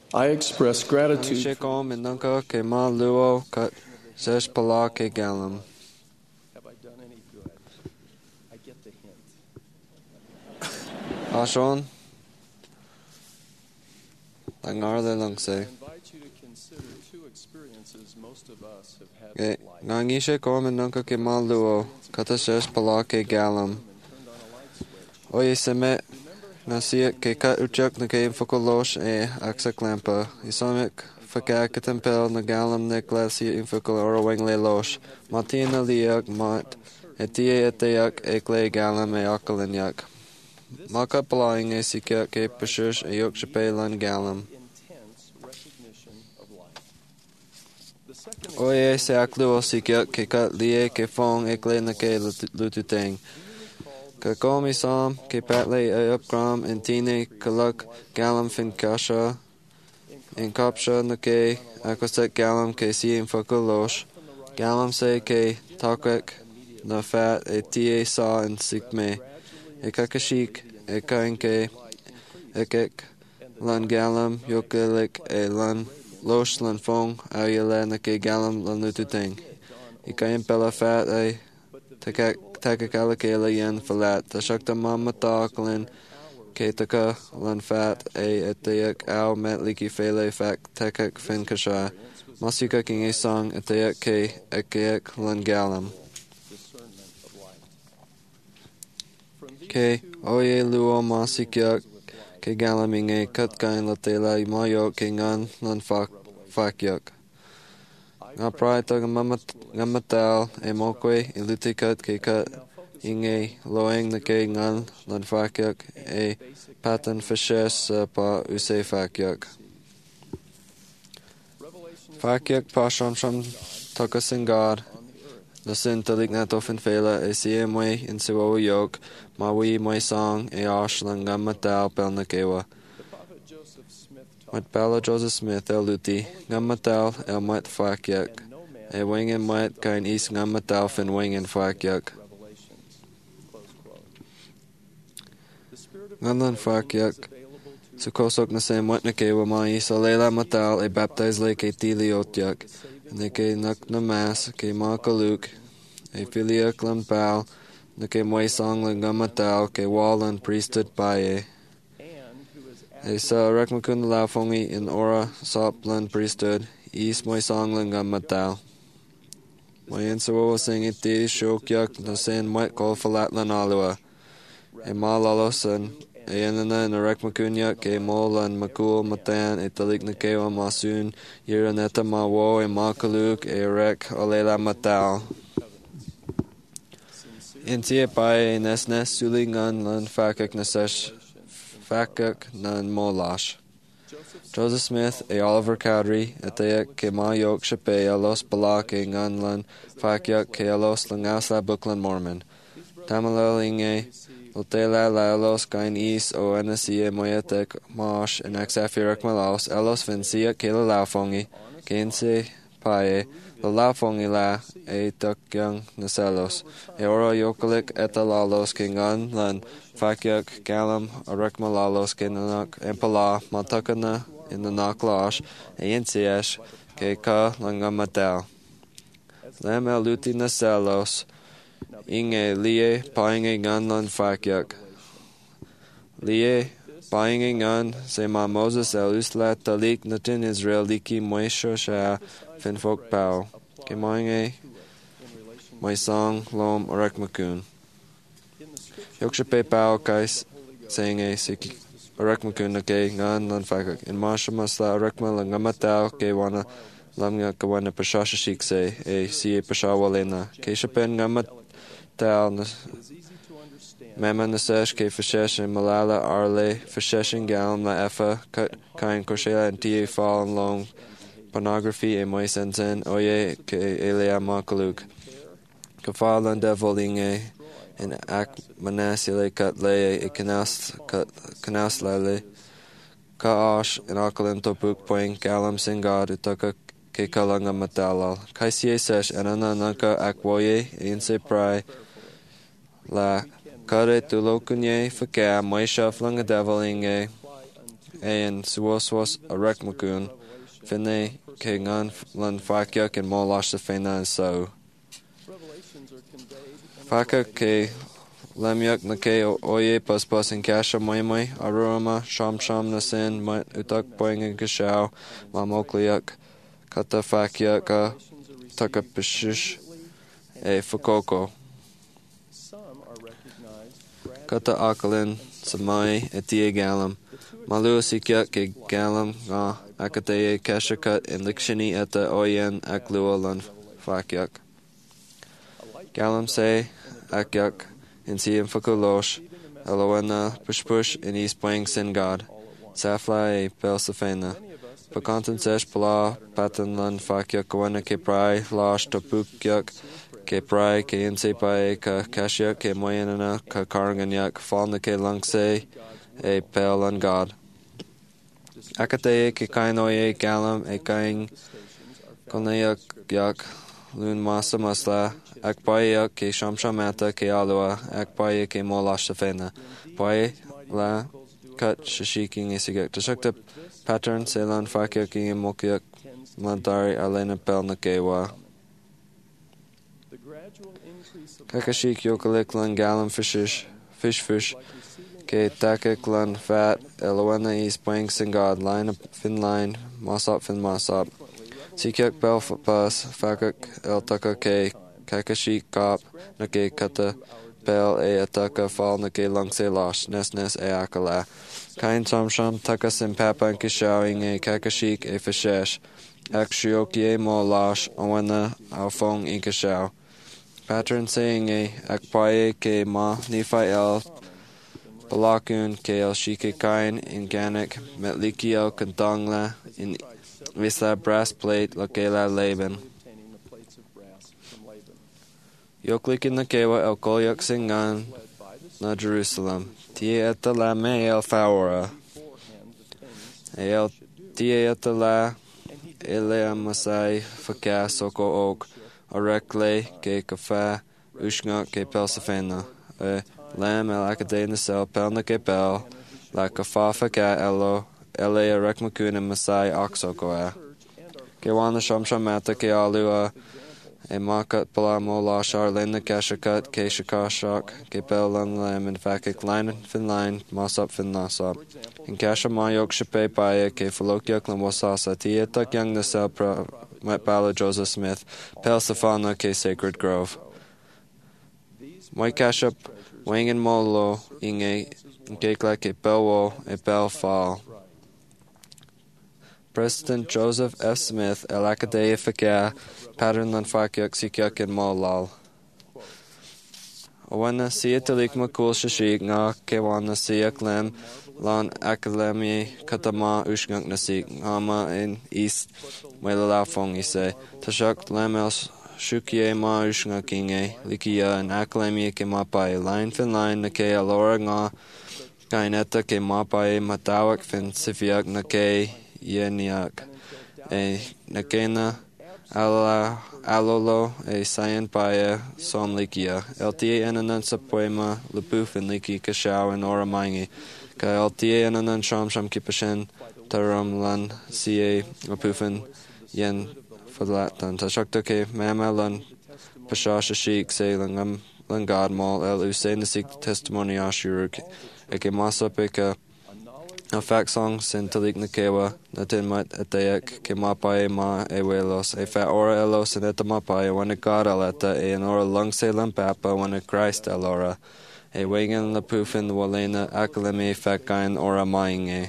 I express Ang gratitude sheko minunka ke ma luo kat sesh pala ke galam. Have I done any good? I get the hint. Ashon. Langar lang I say. invite you to consider two experiences most of us have had Ke with life. ngangi sheko minunka ke ma luo kat sesh pala ke galam. And turned on a light switch. Oye semet Remember how nasiya ke kat uchak na ke infokolosh aksa klampa. Isamik fakak tempel na galam ne klasi infokol orowing le losh. Matina liak mat etie eteak ekle galam akalinyak. Maka palaing sikia ke pashush yok shapelan galam. intense recognition of life. The second Oye se akluo sikia ke kat lie ke fong ekle na ke lututeng. Ka komi sam ke patle upgram intine kalak galam fin kasha in kapsha na ke akoset galam ke si in fakolosh. Galam se ke takwek na fat tie sa in sikme. E kakashik e kainke ekek lan galam yokelik lan losh lan fong ayele na ke galam lan lututeng. Ikayin pela fat takakala yan falat. Tashakta mamata kalin ketaka lan fat etayak au met liki fele fak takak fin kasha. Masika king a song etayak ke ekayak lan galam. Ke oye luo masika ke galam inge katkain latela mayo ke ngan lan fakyak. Nga prai taga ngamatal e mokwe ilutikat ke kat inge loeng na ke ngan lan fakyak e patan fashes pa use fakyak. Fakyak pasham sham takasingad na sin talik na tofin fela e siye mwe in siwo yok mawi mwe song e ash lan ngamatal pel na kewa. Mat pala Joseph Smith el luti ngamatal el mat fakyak. E wingen mat kain is ngamatal fin wingen fakyak. Nganlan fakyak. Sukosok na se mat na kewa ma isa lela matal e baptize le ke tiliotyak. Ne ke nak na mas ke ma kaluk. E filia klan pal. Na ke mwe song lang ngamatal ke walan priesthood paye. E sa rekmakun la fongi in ora soplan priesthood. Is mwe song lang ngamatal. Mwen sawo sing iti shokyak na sen mwet kol falat lan alua. E ma lalosan e yanana na rekmakunyak e mo lan makul matan e talik na kewa masun yiraneta ma wo e ma kaluk e rek olela matal. Inti e pae e nesnes sulingan lan fakak na sesh fakak nan molash. Joseph Smith e Oliver Cowdery etayak ke ma yok shape alos balak e ngan lan fakyak ke alos langas la buklan Mormon. Tamalalinge lotela la alos kain is o NSE moyetek mosh en axafirak malaos alos vincia ke la lafongi kense pae la lafongi la e takyang nasalos e oro yokelik etalalos ke ngan lan fakyak galam arak malalos ke nanak empala matakana in the naklash e NCS ke ka langamatal. Lem el luti nasalos inge lie painge ngan lan fakyak. Lie painge ngan se ma Moses el usla talik natin Israel liki moisho sha fin fok pao. Ke moinge moi song lom orek makun. Yokshape pao kais senge siki orek makun na ke ngan lan fakyak. In masha masla orek ma lang ngamatao ke wana lamga kawana pashasha shikse e siye pashawalena. Ke shapen ngamat tal mema nasesh ke fashesh and malala arle fashesh and galam la efa kain koshela and tie fall and long pornography e moi senten oye ke elea makaluk kafal and devoling in ak manasile kat le e kanas lale ka ash in akalim topuk poing galam singad utaka ke kalanga matalal kaisiye sesh anana nanka akwoye inse prai la kare tulokunye faka moisha flanga devolinge Ayan suoswas arekmakun. Finne ke ngan lan fakyak and molash the fena and so. Revelations are conveyed in a Faka variety ke lemyak na ke oye paspas in kasha moimoi aroma sham na sin utak boing and kashao mamokliak kata fakyaka revelations are received taka pishish immediately e fakoko. Some are recognized gradually. Kata akalin samai etia galam. Malu sikyak ke galam nga akataye kashakat in likshini eta oyen aklualan fakyak. Galam se akyak in siem fakulosh alowena push in east boing sin god. Safla e pelsafena. Pakantan sesh pala patan lan fakyak wena ke prai lash topukyak ke prai ke inse pae ka kashyak ke moyenana ka karanganyak falna ke langse e pel an god. Akataye ke kainoye galam e kaing konayak yak lun masa masla akpaye ke shamshamata ke alua akpaye ke molash safena paye la kat shishiking isigak tashakta pattern selan fakya ki mokyak mantari alena pel na kewa The gradual increase of kakashik yokalik lan galam fish ke takik lan fat elowena is pang singad line fin line masop fin masop sikyak pel pas fakak el taka ke kakashik kop na ke kata pel e ataka fal na ke langse lash nes e akala kain sham taka sim papa and kishawing e kakashik e fishesh akshiokie mo lash owena alfong in kishaw pattern saying e akpaye ke ma nifa el balakun ke el shike kain in ganik metlikio kantangla in isla brass plate lakela laban obtaining the plates of brass from Laban. yoklik in the kewa el kolyak singan na Jerusalem tie et la me el faora Beforehand, the things el tie et la ele masai faka soko ok orekle ke kafa ushngak ke pelsafena lam el akadena sel pelna ke pel la kafa faka elo ele rekmakuna masai oxokoa ke wana shamshamata ke alua e makat palamo la charlena kashakat ke shakashak ke pelan lam and fakik line fin line masop fin nasop in kasha mayok shape paye ke falokyak lam wasasa tietak yang nasel met bala Joseph Smith pel safana ke Sacred Grove Moy kasha wangan molo inge kekla ke pelwo e pel fall President Joseph F. Smith el akadea fika pattern lan fakyak sikyak in molal. Owana sietalik makul shashik nga kewana siyak lem lan akademi katama ushgunk nasik ngama in east mwelala fong ise tashak lem el shukye ma ushgunkinge likia an akademi ke mapai line fin line na ke alora nga kaineta ke mapai matawak fin sifiak na ke yeniak e nakena alolo e sayan paya som likia LTA enanan sa poema lupufin liki kashaw en ora mangi ka LTA enanan sham kipashen taram lan ca lupufin yen fadlatan tashakta ke mama lan pashasha shik se langam langad mol el usain nasik testimony ashuruk e ke masapika a fact song sin talik nakewa natin mat atayak ke mapai ma ewelos e fa ora elos in eta mapai wana God aleta e an ora lung se lampapa wana Christ alora e wagan la pufin walena akaleme fakain ora mainge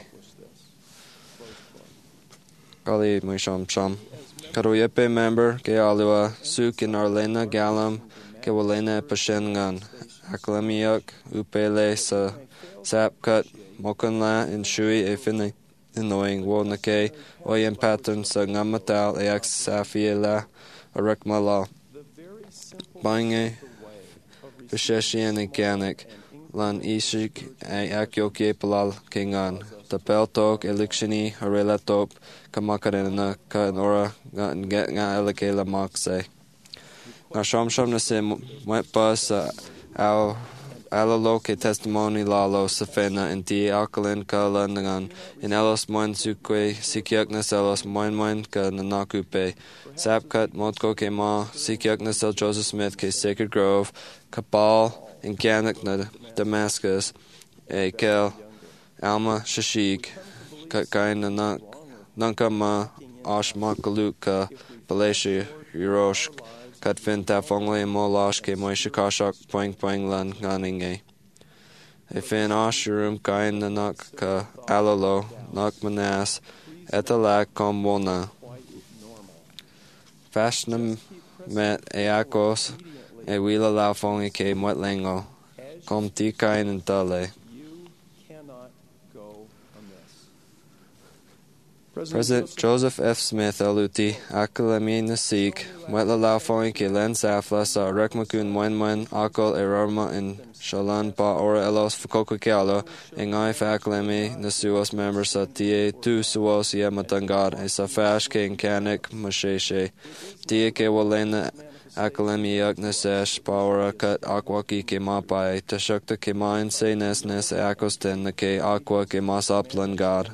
Kali mwisham cham karoyepe member ke alua suk in arlena galam ke walena pashengan akalemiyak upele sa sapkat Mokanla in Shui e Finley annoying Wonake Oyen pattern sa ngamatal e aksafiela arekmala Bange Visheshian e Ganik Lan Ishik e Akyoke Palal Kingan Tapeltok Elikshini Harelatop Kamakarena Kanora Nga Elekela Makse Nasham na se mwetpa sa au alalo ke testimony lalo safena in ti alkalin ka landangan in elos moin sukwe sikyak na selos moin ka nanakupe sapkat motko ke ma sikyak na sel Joseph Smith ke Sacred Grove kapal in Kanak na Damascus e kel alma shashik kat kain na nanka ma ashmakaluka Palacia Yurosh kat fin tafongle mo lash ke mo shikashak poing lan ganinge. E fin ashurum kain nanak ka alalo nak manas etalak kombona. Fashnam met eakos e wila laufonge ke mwetlengo kom ti kain in tale. President Joseph F. Smith Aluti, Akalemi Nasik, Mwetla Laufoing ke Len Safla sa Rekmakun Mwen Akol Erarma in Shalan Pa Ora Elos Fukoka Kialo, Engai Fakalemi Nasuos members sa Tie Tu Suos Yamatangad, e sa Fash ke Inkanik Masheshe, Tie ke Walena Akalemi Yak Nasesh, Paora Kat Akwaki ke Mapai, Tashukta ke Main Se Nesnes Akosten na ke Aqua ke Masaplan God.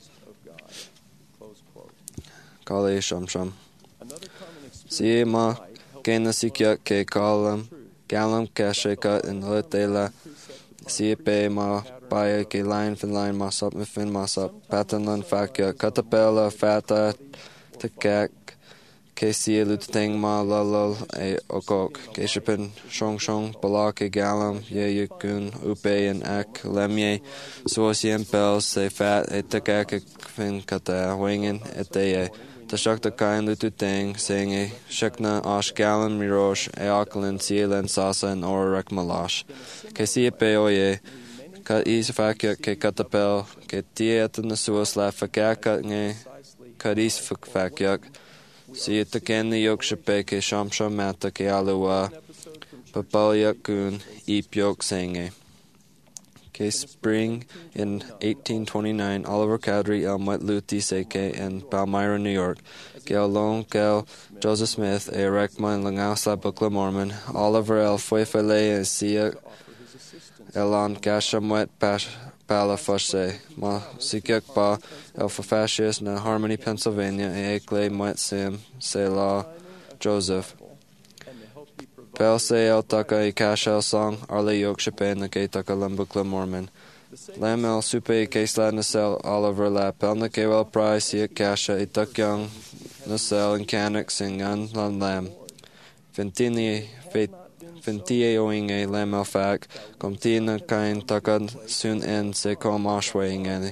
Kali Shamsham. Si ma kena sikya ke galam kashe in letela si pe ma paya ke line masap mifin masap patanan fakya katapela fata tekak ke si luteng ma lalal e okok ke shipin shong bala ke galam ye yukun upe and ak lemye suosien pel se fat e tekak fin kata wingen eteye Tashakta kain lututeng senge shakna ash galan mirosh eakalin sielen sasa and orek malash. Ke si peoye ka is fakya ke katapel ke tiet na suos la fakaka nge kadis fakyak si taken the yok shape ke shamsham mata ke alua papalyak kun ipyok senge. Ke spring in 1829, Oliver Cowdery Elmwet Luthi Seke in Palmyra, New York. Kel Lone Kel Joseph Smith e Rekma in Langasa Bukla Mormon. Oliver El Fuefele e Sia Elon Gashamwet Palafashe. Ma Sikyak Pa El Fafashius na Harmony, Pennsylvania e Ekle Mwet Sim Selah Joseph. Pel se el taka I kashel song arle yok shape na ke taka lambukla Mormon. Lam el supe ke sla nasel Oliver la pel na ke wel price siak kasha I tak young nasel in kanak singan lan lam. Fintie oing e lam el fak kom tina kain taka sun en se kom ashwing eni.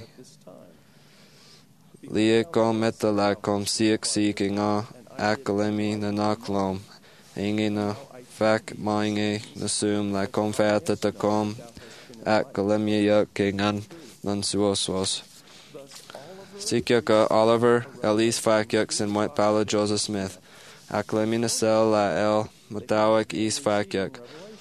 Lia kom meta la kom siak inga akalemi na naklom. Inge na fak mainge nasum la kom fata ta kom at kalemia ke ngan nan suos. Sikyaka Oliver Elise Fakyaks and White Pala Joseph Smith. Aklemina sel la el matawak East Fakyak.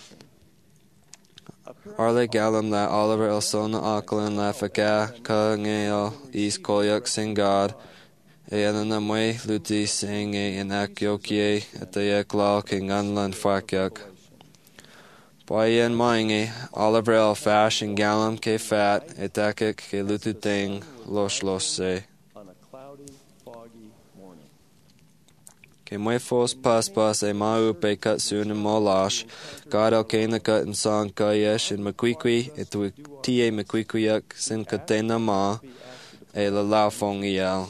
Arle galam la Oliver El Sona Aklan la Faka ka ngel East Kolyak Singad. Eanana mwe luti senge in akyokie at the eklal king anlan fakyak. Payen mainge Oliver El Fash and galam ke fat etakik ke lututeng los se. Ke mwe fos pas e mau pe kat soon and molash. God el kena kat and song kayesh and makwikwi etu tie makwikwiyak sin katena ma e la laufong yel.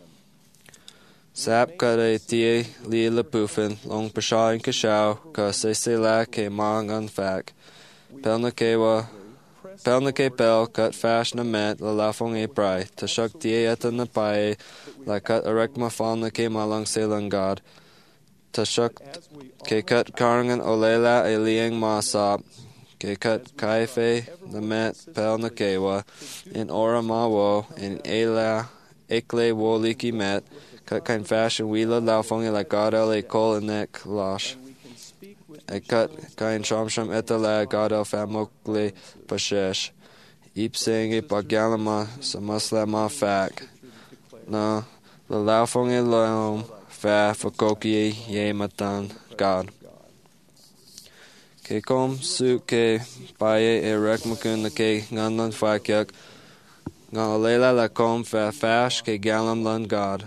Sap kare tie li la pufen long pasha in kashau ka se la ke mang fak. Pelna ke pel kat fash na met la lafong e prai. Tashak tie eta na pae la kat arek ma falna ke malang selang god. Tashak ke kat karangan olela e liang ma sap. Ke kat kaife na met pelna kewa in ora ma wo in ela ekle wo liki met. Kat kain fashion wila laufong la gadel e kol enek lash. E kat kain shamsham etala gadel famokle pashesh. Ipsenge pagalama samaslama fak. Na la laufong e laum fa fakokie ye matan god. ke kom su ke paye e rek makun ke ngan lan fakiak ngan lela la kom fa fash ke galam lan God.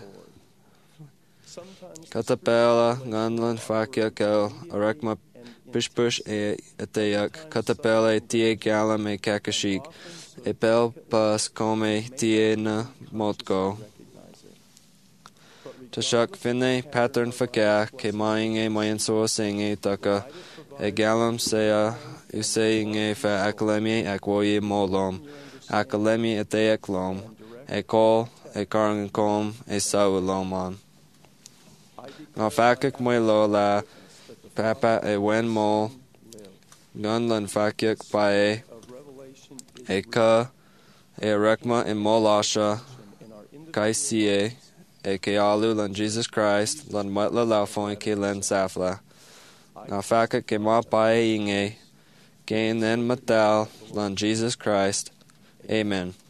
Katapela ngan lan fakiak el rek ma push e ateyak katapela e tie galam e kakashik e pel pas come tie na motko. Tashak finne pattern faka ke maing e mayan so singe taka e galam sea usaying e fa akademi akwoye molom akademi ate eklom e kol e karang kom e sawloman nga fakik moilo la papa e wen mol gunlan fakik pae e ka e rekma e molasha kaisie e ke alu lan Jesus Christ lan matla laufon ke len safla nga faka ke ma pae inge gain then matal lan Jesus Christ. Amen.